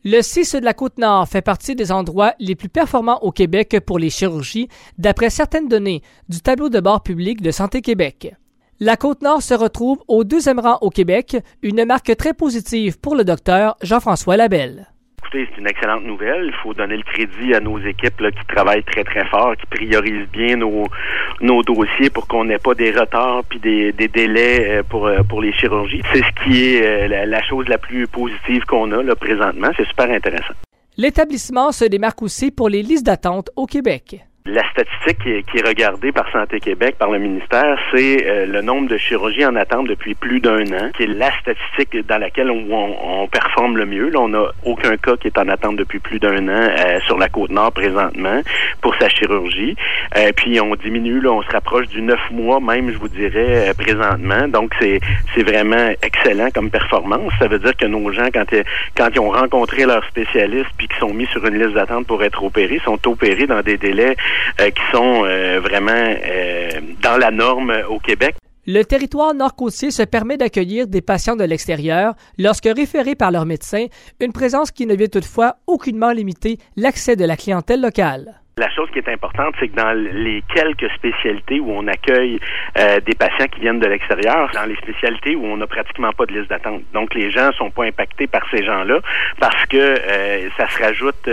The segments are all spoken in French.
Le CIS de la Côte-Nord fait partie des endroits les plus performants au Québec pour les chirurgies, d'après certaines données du tableau de bord public de Santé Québec. La Côte-Nord se retrouve au 2e rang au Québec, une marque très positive pour le docteur Jean-François Labelle. Écoutez, c'est une excellente nouvelle. Il faut donner le crédit à nos équipes là, qui travaillent très, très fort, qui priorisent bien nos dossiers pour qu'on n'ait pas des retards puis des délais pour les chirurgies. C'est ce qui est la chose la plus positive qu'on a là, présentement. C'est super intéressant. L'établissement se démarque aussi pour les listes d'attente au Québec. La statistique qui est regardée par Santé Québec, par le ministère, c'est le nombre de chirurgies en attente depuis plus d'1 an, qui est la statistique dans laquelle on performe le mieux. Là, on n'a aucun cas qui est en attente depuis plus d'1 an sur la Côte-Nord présentement pour sa chirurgie. Puis on diminue, là, on se rapproche du 9 mois même, je vous dirais, présentement. Donc c'est vraiment excellent comme performance. Ça veut dire que nos gens, quand ils ont rencontré leur spécialiste puis qu'ils sont mis sur une liste d'attente pour être opérés, sont opérés dans des délais qui sont vraiment dans la norme au Québec. Le territoire nord-côtier se permet d'accueillir des patients de l'extérieur lorsque référés par leur médecin, une présence qui ne vient toutefois aucunement limiter l'accès de la clientèle locale. La chose qui est importante, c'est que dans les quelques spécialités où on accueille des patients qui viennent de l'extérieur, dans les spécialités où on n'a pratiquement pas de liste d'attente. Donc, les gens sont pas impactés par ces gens-là parce que ça se rajoute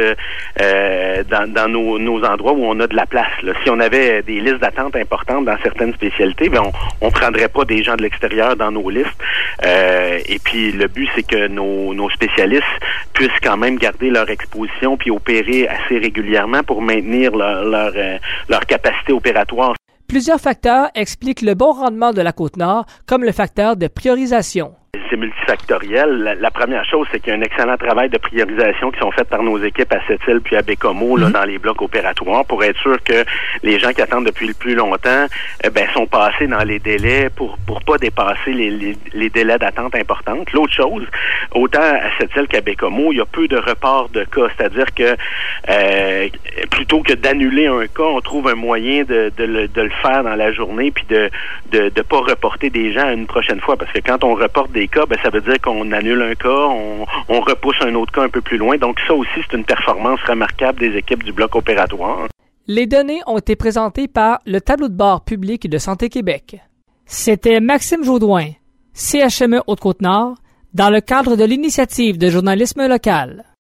dans nos endroits où on a de la place. Là. Si on avait des listes d'attente importantes dans certaines spécialités, ben on prendrait pas des gens de l'extérieur dans nos listes. Et puis, le but, c'est que nos spécialistes puissent quand même garder leur exposition puis opérer assez régulièrement pour maintenir leur capacité opératoire. Plusieurs facteurs expliquent le bon rendement de la Côte-Nord, comme le facteur de priorisation. C'est multifactoriel. La première chose, c'est qu'il y a un excellent travail de priorisation qui sont faits par nos équipes à Sept-Îles puis à Bécomo là, dans les blocs opératoires pour être sûr que les gens qui attendent depuis le plus longtemps sont passés dans les délais pour pas dépasser les délais d'attente importantes. L'autre chose, autant à Sept-Îles qu'à Bécomo, il y a peu de reports de cas. C'est-à-dire que plutôt que d'annuler un cas, on trouve un moyen de le faire dans la journée puis de pas reporter des gens à une prochaine fois. Parce que quand on reporte des cas, ça veut dire qu'on annule un cas, on repousse un autre cas un peu plus loin. Donc ça aussi, c'est une performance remarquable des équipes du bloc opératoire. Les données ont été présentées par le tableau de bord public de Santé Québec. C'était Maxime Jaudoin, CHME Haute-Côte-Nord, dans le cadre de l'initiative de journalisme local.